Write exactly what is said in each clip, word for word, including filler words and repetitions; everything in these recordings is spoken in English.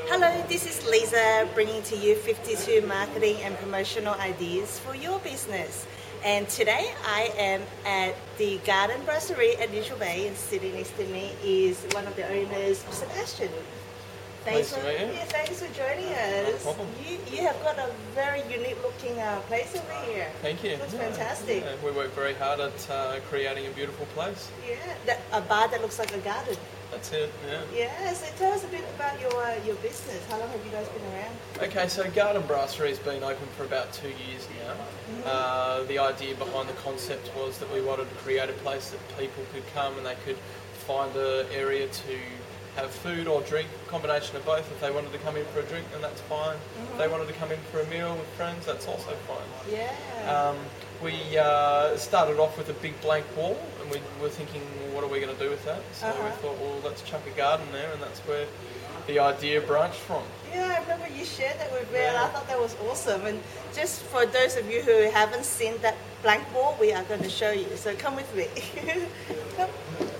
Hello, this is Lisa bringing to you fifty-two marketing and promotional ideas for your business. And today I am at the Garden Brasserie at Neutral Bay, and sitting next to me is one of the owners, Sebastian. Thanks Nice for, to meet you. yeah, thanks for joining us. No problem. You, you have got a very unique looking uh, place over here. Thank you. Looks Yeah. fantastic. Yeah, we work very hard at uh, creating a beautiful place. Yeah, that, a bar that looks like a garden. That's it, yeah. Yeah, so tell us a bit about your uh, your business. How long have you guys been around? Okay, so Garden Brasserie's been open for about two years now. Mm-hmm. Uh, the idea behind the concept was that we wanted to create a place that people could come and they could find an area to have food or drink, combination of both. If they wanted to come in for a drink, then that's fine. Mm-hmm. If they wanted to come in for a meal with friends, that's also fine. Yeah. Um, we uh, started off with a big blank wall, and we were thinking, well, what are we going to do with that? So Uh-huh. we thought, well, let's chuck a garden there, and that's where the idea branched from. Yeah, I remember you shared that with me, and Yeah. I thought that was awesome. And just for those of you who haven't seen that blank wall, we are going to show you. So come with me. Come.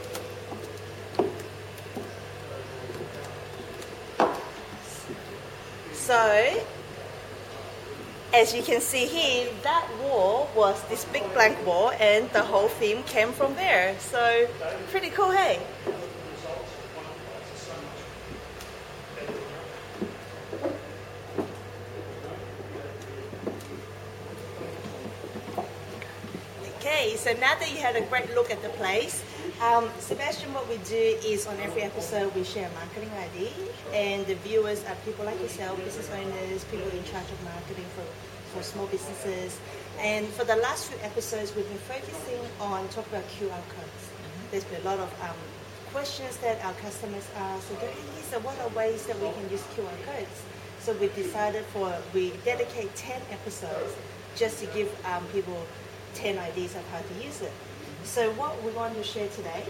So, as you can see here, that wall was this big blank wall, and the whole theme came from there. So, pretty cool, hey? Okay, so now that you had a great look at the place, um, Sebastian, what we do is on every episode we share a marketing idea, and the viewers are people like yourself, business owners, people in charge of marketing for, for small businesses. And for the last few episodes, we've been focusing on talking about Q R codes. There's been a lot of um, questions that our customers ask. So, hey, Lisa, what are ways that we can use Q R codes? So we decided for we dedicate ten episodes just to give um, people ten ideas of how to use it. So what we want to share today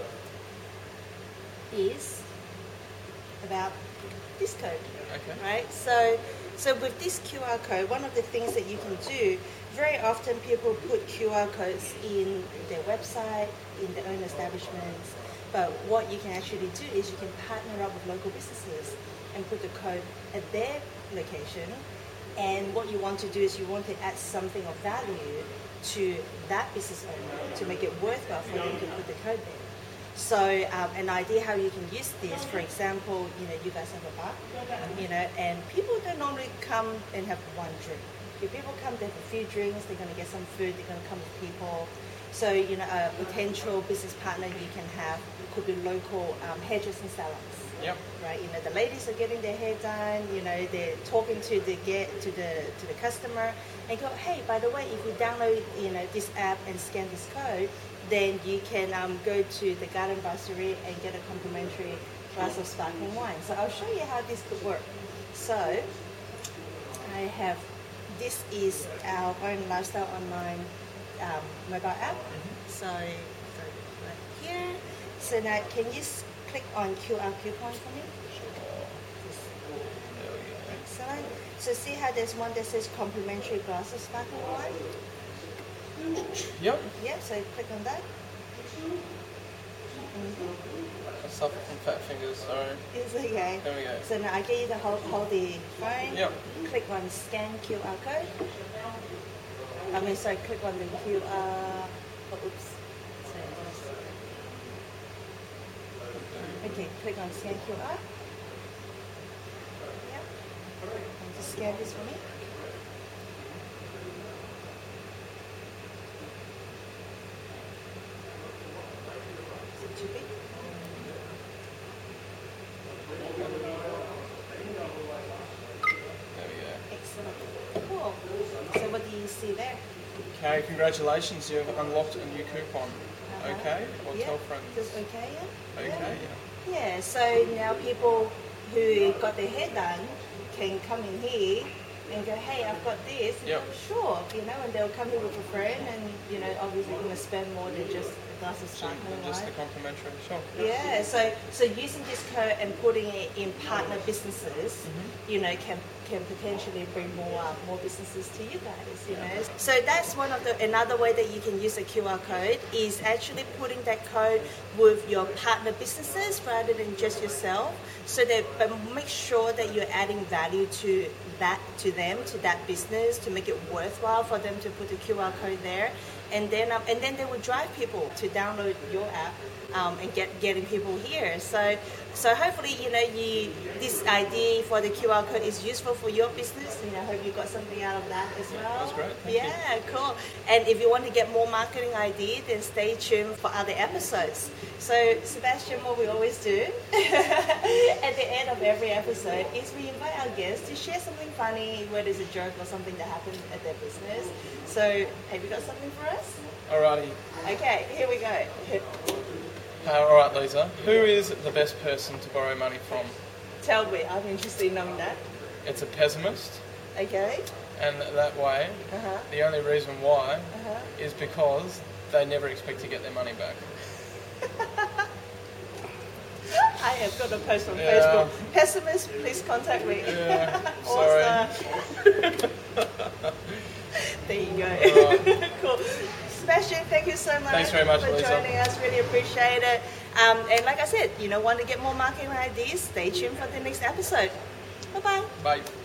is about this code, Okay. right? So, so with this Q R code, one of the things that you can do, very often people put Q R codes in their website, in their own establishments, but what you can actually do is you can partner up with local businesses and put the code at their location. And what you want to do is you want to add something of value to that business owner to make it worthwhile for them to put the code there. So um, an idea how you can use this, for example, you know, you guys have a bar, you know, and people don't normally come and have one drink. If people come, they have a few drinks, they're going to get some food, they're going to come with people. So, you know, a potential business partner you can have could be local um, hairdressing salons. Yep. Right, you know, the ladies are getting their hair done, you know, they're talking to the get to the to the customer and go, hey, by the way, if you download, you know, this app and scan this code, then you can um, go to the Garden Brasserie and get a complimentary glass of sparkling wine. So I'll show you how this could work. So I have, this is our own Lifestyle Online um, mobile app. So go right here. So now can you s- click on Q R coupon for me? There we go. Excellent. So see how there's one that says complimentary glass of sparkling wine? Yep. Yeah, so click on that. I suffer from fat fingers, sorry. It's okay. There we go. So now I get you to hold, hold the phone. Yep. Click on scan Q R code. I mean, sorry, click on the Q R. Oh, oops. Sorry, just- Okay, click on scan Q R. Yep. And just scan this for me. Is it too big? There we go. Excellent. Cool. So what do you see there? Okay, congratulations, you've unlocked a new coupon. Uh-huh. Okay, or Yeah. tell friends. Just okay, yeah? Okay, Yeah. yeah. Yeah, so now people who got their hair done can come in here and go, hey, I've got this. And Yep. go, sure, you know, and they'll come here with a friend and, you know, obviously you're going to spend more than just a glass of sparkling Just wine. the complimentary, sure. Yeah, so so using this code and putting it in partner businesses, Mm-hmm. you know, can can potentially bring more uh, more businesses to you guys. You know, so that's one of the another way that you can use a Q R code is actually putting that code with your partner businesses rather than just yourself. So that but make sure that you're adding value to that to them to that business to make it worthwhile for them to put the Q R code there, and then um, and then they will drive people to download your app. Um, and get getting people here. So so hopefully, you know, you this idea for the Q R code is useful for your business. You know, I hope you got something out of that as well. That was great. Thank yeah, cool. And if you want to get more marketing ideas, then stay tuned for other episodes. So Sebastian, what we always do at the end of every episode is we invite our guests to share something funny, whether it's a joke or something that happened at their business. So have you got something for us? Alrighty. Okay, here we go. Uh, all right, Lisa. Who is the best person to borrow money from? Tell me, I'm interested in knowing that. It's a pessimist, Okay. and that way, Uh-huh. the only reason why Uh-huh. is because they never expect to get their money back. I have got a post on Yeah. Facebook. Pessimist, please contact me. Yeah, sorry. Awesome. There you go. Alright. Cool. Sebastian, thank you so much, Thanks very much, for Lisa. joining us. Really appreciate it. Um, and like I said, you know, want to get more marketing ideas? Stay tuned for the next episode. Bye-bye. Bye.